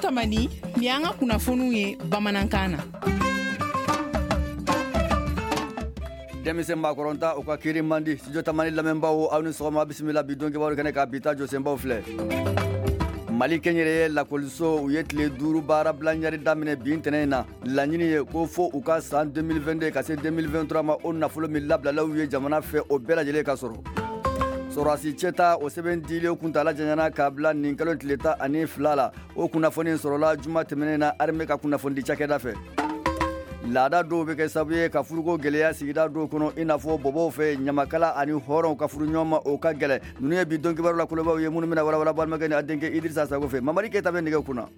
Tamani ni an ka kunnafoniw ye bamanankan na. Denmisɛn bakɔrɔnta o ka kiri mandi studio Tamani lamɛnbaaw aw ni sɔgɔma bisimila bi don kibaru kɛnɛ ka bi ta jɔsenbaw filɛ. Mali kɛnyɛrɛye lakɔliso u ye tile 5 baara bila ɲari daminɛ bi ntɛnɛ in na. Laɲini ye ko fo u ka san 2022 ka se 2023 ma o nafolo min labilalaw ye jamana fɛ o bɛɛ lajɛlen ka sɔrɔ. Sɔrɔsi cɛta o sɛbɛn dilen kuntala janyana k'a bila nin kalo tile 12 la. O kunnafoni sɔrɔla juma tɛmɛnen na armée ka kunnafoni cakɛda fɛ. Laada dɔw bɛ kɛ sababu ye ka furuko gɛlɛya sigida dɔw kɔnɔ i n'a fɔ bɔbɔw fɛ ɲamakala ani hɔrɔnw ka furu ɲɔgɔn ma o ka gɛlɛ. Ninnu ye bi don kibaru la kolobaw ye minnu bɛna walawala balimakɛ ni a denkɛ Idrissa Sago fɛ. Mamadi Keyita bɛ nɛgɛ kunna.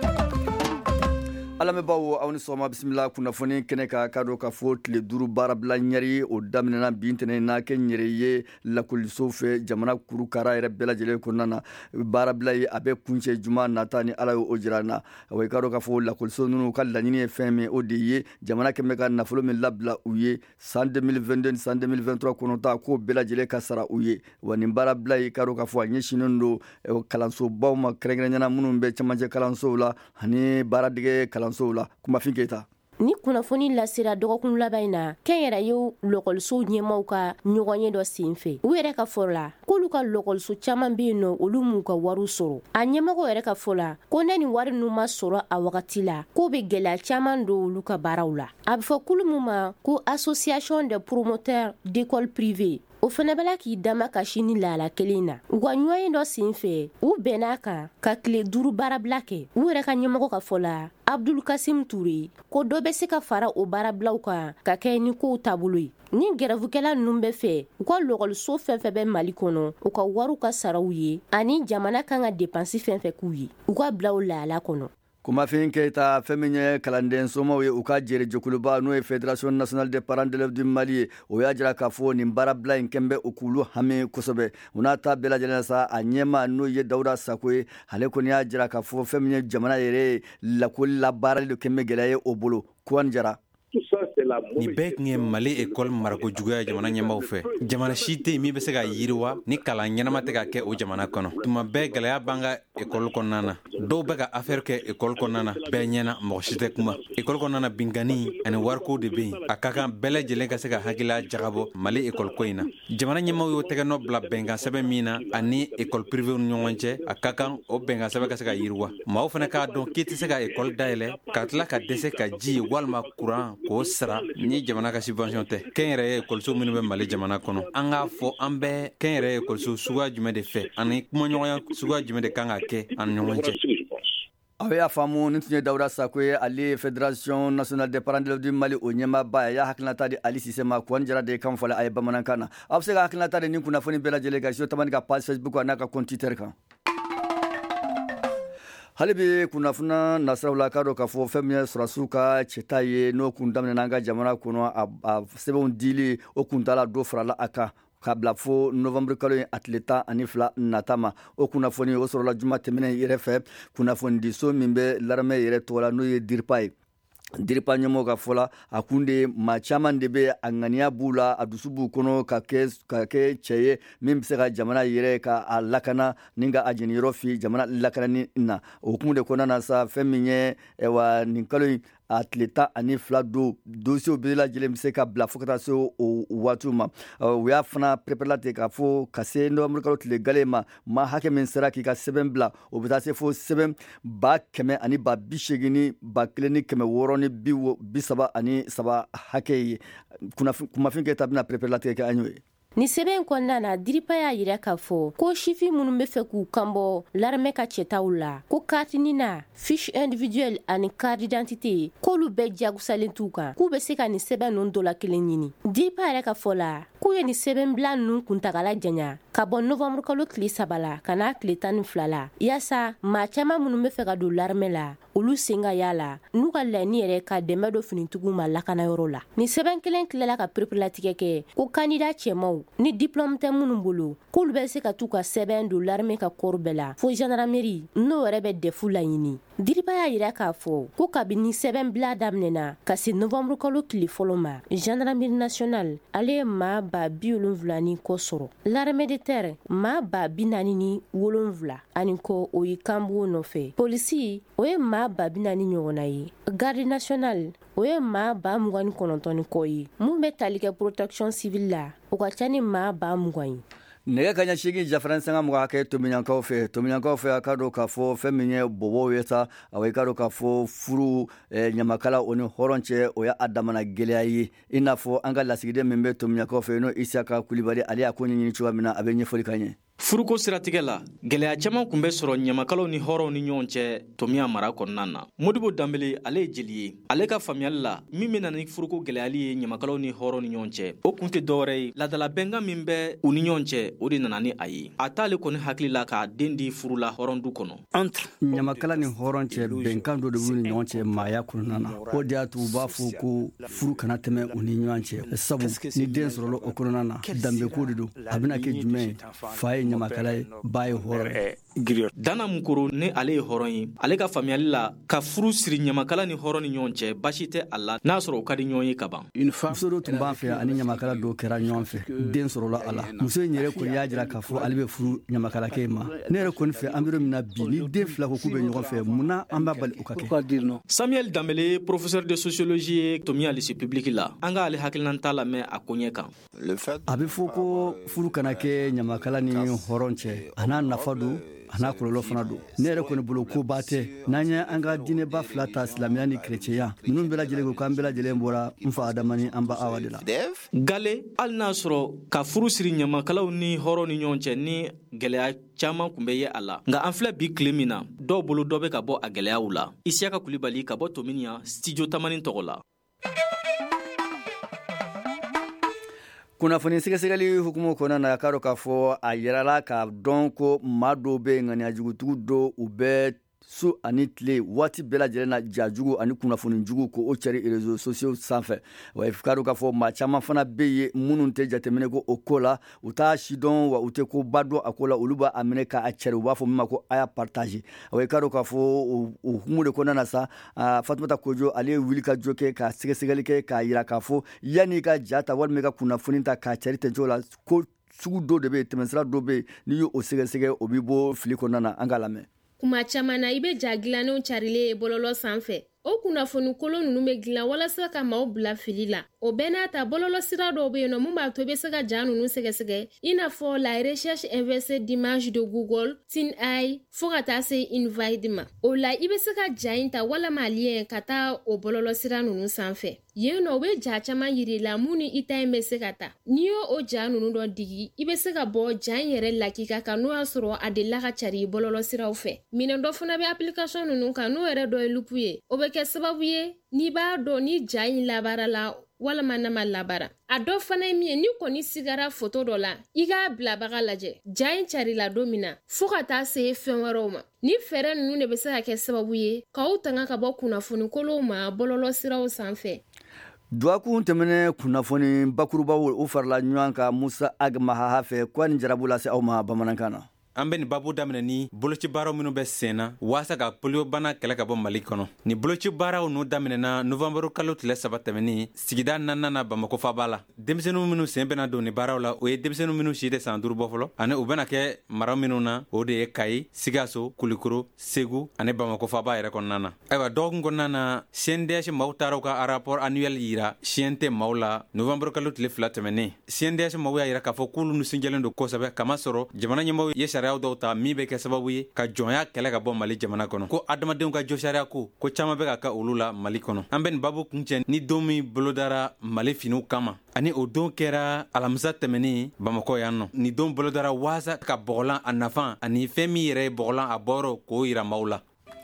Alamɛbaw aw ni sɔgɔma bisimila kunnafoni kɛnɛ ka kadɔ ka fɔ tile 5 baara bila ɲari o daminɛna bi ntɛnɛn na kɛ ɲɛrɛ ye lakɔliso fɛ jamana kurukara yɛrɛ bɛɛ lajɛlen kɔnɔna na. Baara bila ye a bɛ kuncɛ juma nata ni Ala ye o jira na. Wa i ka dɔn ka fɔ lakɔliso ninnu ka laɲini ye fɛn min o de ye jamana kɛmɛ ka nafolo min labila u ye san 2022 ni san 2023 kɔnɔta k'o bɛɛ lajɛlen ka sara u ye. Wa nin baara bila ye i ka dɔn ka fɔ a ɲɛsinnen don kalansobaw ma kɛrɛnkɛrɛnɲɛna minnu bɛ cɛmancɛ kalansow la ani baaradege kalansow la. Kumafin Keyita. Ni kunnafoni lasera dɔgɔkun laban in na kɛnyɛrɛyew lɔkɔlisow ɲɛmaw ka ɲɔgɔnye dɔ senfɛ u yɛrɛ ka fɔ la k'olu ka lɔkɔliso caman bɛ yen nɔ olu m'u ka wariw sɔrɔ. A ɲɛmɔgɔ yɛrɛ ka fɔ la ko ne ni wari ninnu ma sɔrɔ a wagati la k'o bɛ gɛlɛya caman don olu ka baaraw la. A bɛ fɔ kulu min ma ko association des promoteurs d'écoles privées o fana bɛla k'i dama kasi ni laala kelen na. U ka ɲɔgɔnye dɔ senfɛ u bɛn'a kan ka tile 5 baarabila kɛ. U yɛrɛ ka ɲɛmɔgɔ ka fɔ la Abdul Kasim Touré ko dɔ bɛ se ka fara o baarabilaw kan ka kɛ ni kow taabolo ye. Ni gɛrɛvukɛla ninnu bɛ fɛ u ka lɔkɔliso fɛn fɛn bɛ Mali kɔnɔ u ka wariw ka saraw ye ani jamana kan ka dépense fɛn fɛn k'u ye u ka bila o laala kɔnɔ. Kumafin Keyita fɛn min ye kalanden somaw ye u ka jɛrɛ jɛkuluba n'o ye Fédération nationale des parents d'élèves du Mali ye o y'a jira k'a fɔ nin baarabila in kɛn bɛ u k'ulu hami kosɛbɛ. U n'a ta bɛɛ lajɛlen sa a ɲɛma n'o ye Dawuda Sako ye ale kɔni y'a jira k'a fɔ fɛn min ye jamana yɛrɛ ye lakɔli labaarali de kɛn bɛ gɛlɛya ye o bolo. Kuwan Jara. Ni bɛɛ tun ye Mali école marako juguya jamana ɲɛmaw fɛ. Jamana si tɛ yen min bɛ se ka yiriwa ni kalan ɲɛnama tɛ ka kɛ o jamana kɔnɔ. Tuma bɛɛ gɛlɛya b'an ka école kɔnɔna na. Dɔw bɛ ka affaire kɛ école kɔnɔna na bɛɛ ɲɛna mɔgɔ si tɛ kuma. École kɔnɔna na binkani ani wariko de bɛ yen. A ka kan bɛɛ lajɛlen ka se ka hakilila jagabɔ Mali école ko in na. Jamana ɲɛmaw y'o tɛgɛ nɔ bila bɛnkan sɛbɛn min na ani école privée ni ɲɔgɔn cɛ a ka kan o bɛnkan sɛbɛn ka se ka yiriwa. Maaw fana k'a dɔn k'i tɛ se ka école dayɛlɛ ka tila ka dɛsɛ ka ji walima courant k'o sara ni jamana ka subvention tɛ. Kɛnyɛrɛye écoleso minnu bɛ Mali jamana kɔnɔ an k'a fɔ an bɛɛ kɛnyɛrɛye écoleso suguya jumɛn de fɛ ani kumaɲɔgɔnya suguya jumɛn de kan ka kɛ an ni ɲɔgɔn cɛ. Aw y'a faamu nin tun ye Dawuda Sako ye ale ye Fédération nationale des parents d'élèves du Mali o ɲɛmaaba ye. A y'a hakilinata di Ali Sise ma Kuwan Jara de ye kan fɔle a ye bamanankan na. Aw bɛ se ka hakilinata di nin kunnafoni bɛɛ lajɛlen kan studio Tamani ka page Facebook a n'a ka compte Twitter kan. Hali bi kunnafona nasiraw la k'a dɔn k'a fɔ fɛn min ye sɔrɔdasiw ka cɛta ye n'o kun daminɛna an ka jamana kɔnɔ a sɛbɛnw dili o kuntala dɔ farala a kan k'a bila fo novembre kalo ye a tile 12 nata ma. O kunnafoni o sɔrɔla juma tɛmɛnen yɛrɛ fɛ kunnafoni di so min bɛ l'armée yɛrɛ tɔgɔ la n'o ye DIRPA ye. DIRPA ɲɛmɔgɔ ka fɔ la a kun de maa caman de bɛ a ŋaniya b'u la a dusu b'u kɔnɔ ka kɛ cɛ ye min bɛ se ka jamana yɛrɛ ka a lakana ni ka a jeniyɔrɔ fi jamana lakanani na. O kun de kɔnɔna na sa fɛn min ye nin kalo in a tile 12 don dossier bɛɛ lajɛlen bɛ se ka bila fo ka taa se o waatiw ma. U y'a fana préparé ten k'a fɔ ka se novembre kalo tile gale ma maa hakɛ min sera k'i ka sɛbɛn bila o bɛ taa se fo sɛbɛn 100,000 ani 80,000 ni 1,600 ni 33 hakɛ ye. Kumafin Keyita bɛna préparé kɛ an y'o ye. Ni sɛbɛn kɔnɔna na DIRPA y'a yira k'a fɔ ko sifin minnu bɛ fɛ k'u kanbɔ l'armée ka cɛtaw la ko carte nina fiche individuelle ani carte d'identité k'olu bɛɛ jagosalen t'u kan k'u bɛ se ka nin sɛbɛn ninnu dɔ la kelen ɲini. DIRPA yɛrɛ ka fɔ la k'u ye nin sɛbɛnbila ninnu kuntagala janya ka bɔ novembre kalo tile 3 la ka n'a tile 12 la yaasa maa caman minnu bɛ fɛ ka don l'armée la olu sen ka y'a la n'u ka laɲini yɛrɛ ka dɛmɛ dɔ finitigiw ma lakanayɔrɔ la. Nin sɛbɛn kelen tilala ka perepelatigɛ kɛ ko candidat cɛmaw ni diplôme tɛ minnu bolo k'olu bɛ se ka t'u ka sɛbɛn don l'armée ka corps bɛɛ la fo gendarmerie n'o yɛrɛ bɛ defu laɲini. DIRPA y'a yira k'a fɔ ko kabini sɛbɛn bila daminɛna ka se novembre kalo tile fɔlɔ ma gendarmerie nationale ale ye maa 70,000 kɔ sɔrɔ. L'armée de Angleterre maa ba 47 ani ko o ye kanbugu nɔfɛ. Polisi o ye maa ba 40 ɲɔgɔnna ye. Garde nationale o ye maa ba 29 ni kɔ ye. Mun bɛ tali kɛ protection civile la o ka ca ni maa ba 20 ye. nɛgɛ kaɲa 8 jafaran sanga muga kɛ tomiɲankaw fɛ a ka dɔn k'a fɔ fɛn min ye bɔbɔw ye sa awɔ i ka dɔn k'a fɔ furu ɲamakala o ni hɔrɔn cɛ o y'a damana gɛlɛya ye i n'a fɔ an ka lasigiden min bɛ tomiɲankaw fɛ n'o Isaka Kulibali ale y'a ko ɲɛɲini cogoya min na a bɛ ɲɛfɔli ka ɲɛ. Furuko siratigɛ la gɛlɛya caman kun bɛ sɔrɔ ɲamakalaw ni hɔrɔnw ni ɲɔgɔn cɛ Tomiya mara kɔnɔna na. Modibo Danbele ale ye jeli ye. Ale ka faamuyali la min bɛ na ni furuko gɛlɛyali ye ɲamakalaw ni hɔrɔnw ni ɲɔgɔn cɛ o kun tɛ dɔwɛrɛ ye ladala bɛnkan min bɛ u ni ɲɔgɔn cɛ o de nana ni a ye. A t'ale kɔni hakili la k'a den di furu la hɔrɔn du kɔnɔ. ɲamakala ni hɔrɔn cɛ bɛnkan dɔ de b'u ni ɲɔgɔn cɛ maaya kɔnɔna na o de y'a to u b'a fɔ ko furu kana tɛmɛ u ni ɲɔgɔn cɛ sabu ni den sɔrɔla o kɔnɔna na danbeko de don a bɛna kɛ jumɛn ye fa ye ɲamakala ye ba ye hɔrɔn. Dana Mukoro ni ale ye hɔrɔn ye ale ka faamuyali la ka furu siri ɲamakala ni hɔrɔn ni ɲɔgɔn cɛ basi tɛ a la n'a sɔrɔ u ka di ɲɔgɔn ye ka ban. muso dɔ tun b'an fɛ ani ɲamakala dɔw kɛra ɲɔgɔn fɛ den sɔrɔla a la muso in yɛrɛ kɔni y'a jira k'a fɔ ale bɛ furu ɲamakalakɛ ma ne yɛrɛ kɔni fɛ an bɛ yɔrɔ min na bi ni den fila ko k'u bɛ ɲɔgɔn fɛ munna an b'a bali u ka kɛ. Samuel Danbele professeur de sociologie ye Tomiya lycée public la an ka ale hakilina t'a lamɛn a ko ɲɛ kan. a bɛ fɔ ko furu kana kɛ ɲamakala ni hɔrɔn cɛ a n'a nafa don a n'a kɔlɔlɔ fana don ne yɛrɛ kɔni bolo ko ba tɛ n'an ye an ka diinɛba fila ta silamɛya ni kerecɛnya ninnu bɛɛ lajɛlen ko k'an bɛɛ lajɛlen bɔra n fa Adama ni an ba Awa de la. Gale hali n'a sɔrɔ ka furu siri ɲamakalaw ni hɔrɔn ni ɲɔgɔn cɛ ni gɛlɛya caman kun bɛ ye a la nka an filɛ bi tile min na dɔw bolo dɔ bɛ ka bɔ a gɛlɛyaw la. Isiyaka Kulibali ka bɔ Tominiya studio Tamani tɔgɔ la. kunnafoni sɛgɛsɛgɛli hukumu kɔnɔna na k'a dɔn k'a fɔ a yirala k'a dɔn ko maa dɔw bɛ ŋaniyajugutugu dɔ u bɛ su ani tile waati bɛɛ lajɛlen na jajugu ani kunnafoni jugu ko o cɛri réseaux sociaux sanfɛ wa k'a dɔn k'a fɔ maa caman fana bɛ yen minnu tɛ jateminɛ ko o ko la u t'a si dɔn wa u tɛ ko ba dɔn a ko la olu b'a minɛ k'a cɛri u b'a fɔ min ma ko a y'a partage wa k'a dɔn k'a fɔ o hukumu de kɔnɔna na sa Fatumata Kojo ale ye wuli ka jɔ kɛ ka sɛgɛsɛgɛli kɛ k'a yira k'a fɔ yanni ka ja ta walima ka kunnafoni ta k'a cɛri ten cogo la ko sugu dɔ de bɛ yen tɛmɛsira dɔ bɛ yen n'i y'o sɛgɛsɛgɛ o bɛ bɔ fili kɔnɔna na an k'a lamɛn. Kuma caman na i bɛ ja dilanenw carilen bɔlɔlɔ sanfɛ o kunnafoni kolon ninnu bɛ dilan walasa ka maaw bila fili la o bɛɛ n'a ta bɔlɔlɔ sira dɔw bɛ yen nɔ mun b'a to i bɛ se ka ja ninnu sɛgɛsɛgɛ i n'a fɔ la recherche inversée d'image de Google, TinEye fo ka taa se Invite ma o la i bɛ se ka ja in ta walama lien ka taa o bɔlɔlɔ sira ninnu sanfɛ yen nɔ u bɛ ja caman yiri la mun ni i ta in bɛ se ka ta n'i y'o o ja ninnu dɔ digi i bɛ se ka bɔ ja in yɛrɛ lakika kan n'o y'a sɔrɔ a delila ka cari bɔlɔlɔ siraw fɛ minɛn dɔ fana bɛ application ninnu kan n'o yɛrɛ dɔ ye lupu ye o bɛ kɛ sababu ye n'i b'a dɔn ni ja in labara la walama n'a ma labara a dɔ fana ye min ye ni kɔni sigara foto dɔ la i k'a bilabaga lajɛ ja in carila don min na fo ka taa se fɛn wɛrɛw ma ni fɛɛrɛ ninnu de bɛ se ka kɛ sababu ye k'aw tanga ka bɔ kunnafoni kolonw ma bɔlɔlɔ siraw sanfɛ. Duwakun tɛmɛnen kunnafoni bakurubaw o farala ɲɔgɔn kan Musa Agmahaha fɛ ko ni jarabu lase aw ma bamanankan na. An bɛ nin babu daminɛ ni boloci baaraw minnu bɛ sen na waasa ka polio bana kɛlɛ ka bɔ Mali kɔnɔ. Ni boloci baaraw n'u daminɛna novembre kalo tile 3 tɛmɛni sigida 4 na Bamako faba la. Denmisɛnninw minnu sen bɛna don ni baaraw la o ye denmisɛnninw minnu si tɛ san 5 bɔ fɔlɔ ani u bɛna kɛ mara minnu na o de ye Kayi, Sikaso, Kulikoro, Segu ani Bamako faba yɛrɛ kɔnɔna na. Ayiwa dɔgɔkun kɔnɔna na CNDH maaw taara ka rapport annuel yira siyɛn tɛ maaw la novembre kalo tile 2 tɛmɛnen. CNDH maaw y'a yira k'a fɔ k'olu nisɔndiyalen don kosɛbɛ kamasɔrɔ jamana ɲɛmɔgɔw ye sariyaw dɔw ta min bɛ kɛ sababu ye ka jɔnya kɛlɛ ka bɔ Mali jamana kɔnɔ ko adamadenw ka jɔ sariya ko caman bɛ ka kɛ olu la Mali kɔnɔ. An bɛ nin babu kuncɛ ni don min bolodara Mali finiw kama ani o don kɛra alamisa tɛmɛnen Bamako yan nɔ. Ni don bolodara waasa ka bɔgɔlan a nafan ani fɛn min yɛrɛ ye bɔgɔlan a bɔrɔ k'o yira maaw la.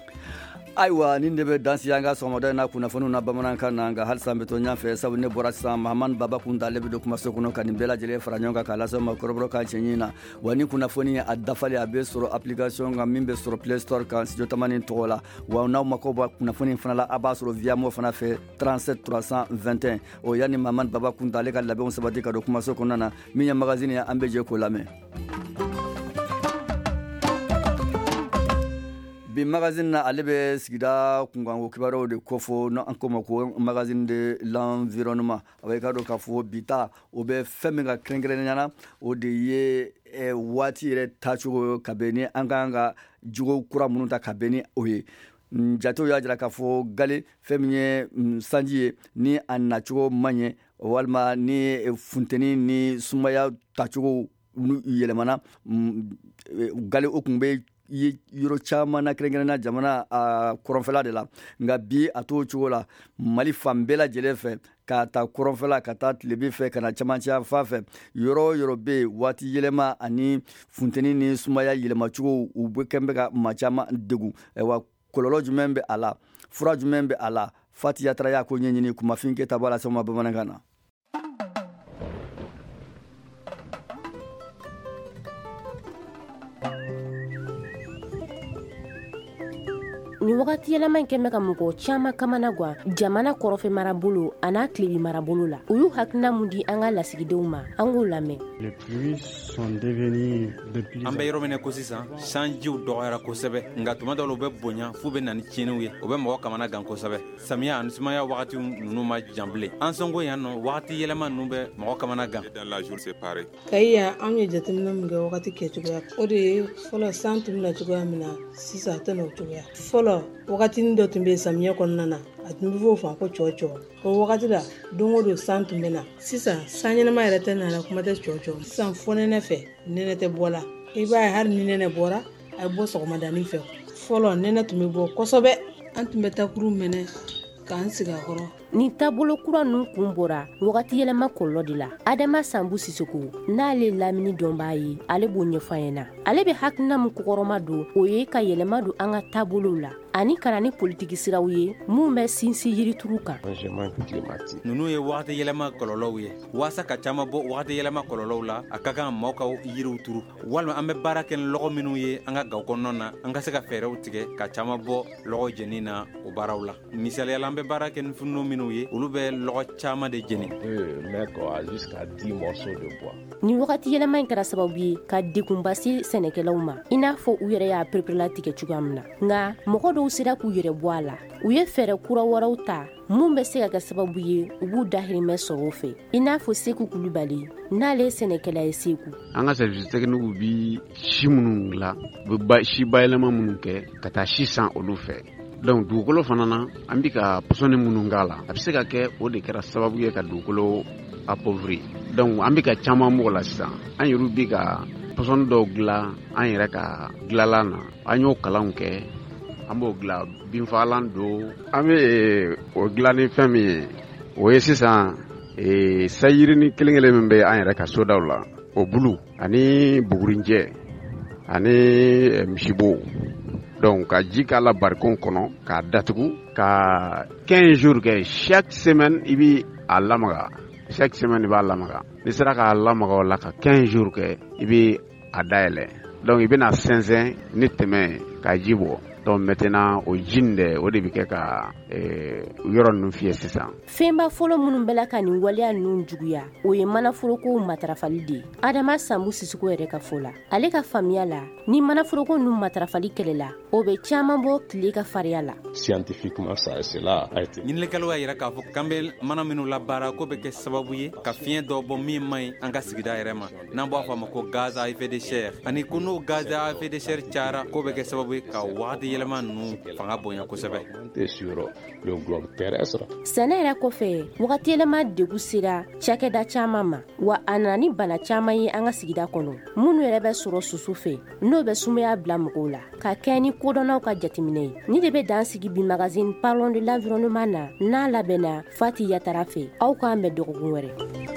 Ayiwa nin de bɛ dansi an ka sɔgɔmada in na kunnafoniw na bamanankan na nka halisa an bɛ to ɲɔgɔn sabu ne bɔra sisan Mahamani Baba Kunta ale bɛ don kumaso kɔnɔ ka nin bɛɛ lajɛlen fara ɲɔgɔn kan k'a lase ma kɔrɔbɔrɔ ka cɛɲi na wa ni kunnafoni a dafalen a bɛ sɔrɔ application kan min bɛ sɔrɔ Play Store kan studio Tamani tɔgɔ la wa n'aw mako bɔ kunnafoni fana la a b'a sɔrɔ via mo fana fɛ 37 321 o yanni Mahamani Baba Kunta ale ka labɛnw sabati ka don kumaso kɔnɔ na min ye magazine ye an bɛ jɛ k'o lamɛn. bi magazine na ale bɛ sigida kunkanko kibaruyaw de kofɔ n'an ko ma ko magazine de l'environnement a bɛ ka dɔn k'a fɔ bi ta o bɛ fɛn min ka kɛrɛnkɛrɛnnenya na o de ye waati yɛrɛ tacogo ka bɛn ni an kan ka jogo kura minnu ta ka bɛn ni o ye jatew y'a jira k'a fɔ gale fɛn min ye sanji ye ni a nacogo man ɲɛ walima ni funteni ni sumaya tacogo yɛlɛmana gale o tun bɛ yɔrɔ caman na kɛrɛnkɛrɛnna jamana kɔrɔnfɛla de la nka bi a t'o cogo la mali fan bɛɛ lajɛlen fɛ ka taa kɔrɔnfɛla ka taa tilebi fɛ ka na camancɛya fa fɛ yɔrɔ yɔrɔ bɛ yen waati yɛlɛma ani funteni ni sumaya yɛlɛmacogo u bɛ kɛn bɛ ka maa caman degun wa kɔlɔlɔ jumɛn bɛ a la fura jumɛn bɛ a la Fati Yatara y'a ko ɲɛɲini kumafin kɛta bɔ la sɛma bamanankan na. ni wagati yɛlɛma in kɛmɛ ka mɔgɔ caman kamana guwan jamana kɔrɔfɛ marabolo an'a tilebi marabolo la u y'u hakilina mun di an ka lasigidenw ma an k'o lamɛn. an bɛ yɔrɔ minɛ ko sisan sanjiw dɔgɔyara kosɛbɛ nka tuma dɔw la u bɛ bonya f'u bɛ na ni tiɲɛniw ye o bɛ mɔgɔ kamana gan kosɛbɛ samiya ani sumaya wagati ninnu ma jan bilen an sɔnko yan nɔ wagati yɛlɛma ninnu bɛ mɔgɔ kamana gan. kayi yan anw ye jateminɛ min kɛ wagati kɛcogoya o de ye fɔlɔ san tun bɛna cogoya min na sisan a tɛ n'o cogoya fɔlɔ wagati dɔ tun bɛ samiyɛ kɔnɔna na a tun bɛ fɔ fan ko cɔcɔ o wagati la don o don san tun bɛ na sisan san ɲɛnama yɛrɛ tɛ nana kuma tɛ cɔcɔ sisan fɔ nɛnɛ fɛ nɛnɛ tɛ bɔ la i b'a ye hali ni nɛnɛ bɔra a bɛ bɔ sɔgɔmadanin fɛ fɔlɔ nɛnɛ tun bɛ bɔ kosɛbɛ an tun bɛ takuru mɛnɛ k'an sigi a kɔrɔ. Ni taabolo kura ninnu kun bɔra wagati yɛlɛma kɔlɔlɔ de la Adama Sambu Sisoko n'ale lamini dɔnbaa ye ale b'o ɲɛfɔ an ɲɛna ale bɛ hakilina min kokɔrɔma don o ye ka yɛlɛma don an ka taabolow la ani ka na ni politiki siraw ye mun bɛ sinsin yirituru kan. ninnu ye wagati yɛlɛma kɔlɔlɔw ye waasa ka caman bɔ wagati yɛlɛma kɔlɔlɔw la a ka kan maaw ka yiriw turu walima an bɛ baara kɛ ni lɔgɔ minnu ye an ka gaw kɔnɔna na an ka se ka fɛɛrɛw tigɛ ka caman bɔ lɔgɔ jeni na o baaraw la misaliyala an bɛ baara kɛ ni fununu minnu ye olu bɛ lɔgɔ caman de jeni. ni wagati yɛlɛma in kɛra sababu ye ka degunba se sɛnɛkɛlaw ma i n'a fɔ u yɛrɛ y'a perepere tigɛ cogoya min na nka mɔgɔ dɔw sera k'u yɛrɛ bɔ a la u ye fɛɛrɛ kura wɛrɛw ta mun bɛ se ka kɛ sababu ye u b'u dahirimɛ sɔrɔ o fɛ i n'a fɔ Seku Kulubali n'ale ye sɛnɛkɛla ye Seku. an ka service technique bi si minnu dilan u bɛ si bayɛlɛma minnu kɛ ka taa si san olu fɛ donc dugukolo fana na an bɛ ka pɔsɔni minnu k'a la a bɛ se ka kɛ o de kɛra sababu ye ka dugukolo appauvrir donc an bɛ ka caman mɔgɔ la sisan an yɛrɛ bɛ ka pɔsɔni dɔw dilan an yɛrɛ ka dilanlan na an y'o kalanw kɛ an b'o dilan binfagalan don an bɛ o dilan ni fɛn min ye o ye sisan sayirini kelen kelen min bɛ an yɛrɛ ka sodaw la o bulu ani bugurinjɛ ani misibo donc ka ji k'a la barikon kɔnɔ k'a datugu ka 15 jours kɛ chaque semaine i bɛ a lamaga chaque semaine i b'a lamaga n'i sera k'a lamaga o la ka 15 jours kɛ i bɛ a dayɛlɛ donc i bɛna sɛnsɛn ni tɛmɛ ka ji bɔ donc maintenant o ji nin dɛ o de bɛ kɛ ka yɔrɔ ninnu fiyɛ sisan. fɛnba fɔlɔ minnu bɛla ka nin waleya ninnu juguya o ye manaforoko matarafali de ye Adama Sambu Sisoko yɛrɛ ka fɔ la ale ka faamuya la ni manaforoko ninnu matarafali kɛlɛla o bɛ caman bɔ tile ka fariya la. scientifiquement ça c'est là a été ɲininikɛlaw y'a yira k'a fɔ k'an bɛ mana minnu labaara ko bɛ kɛ sababu ye ka fiɲɛ dɔ bɔ min man ɲi an ka sigida yɛrɛ ma n'an b'a fɔ a ma ko gaz à effet de serre ani ko n'o gaz à effet de serre cayara ko bɛ kɛ sababu ye ka wagati yɛlɛma ninnu fanga bonya kosɛbɛ. sɛnɛ yɛrɛ kɔfɛ wagati yɛlɛma degun sera cakɛda caman ma wa a nana ni bana caman ye an ka sigida kɔnɔ minnu yɛrɛ bɛ sɔrɔ susu fɛ n'o bɛ sumaya bila mɔgɔw la ka kɛ ni kodɔnnaw ka jateminɛ ye ni de bɛ dan sigi bi magazine Parlons de l'environnement na n'a labɛnna Fati Yatara fɛ aw k'an bɛn dɔgɔkun wɛrɛ.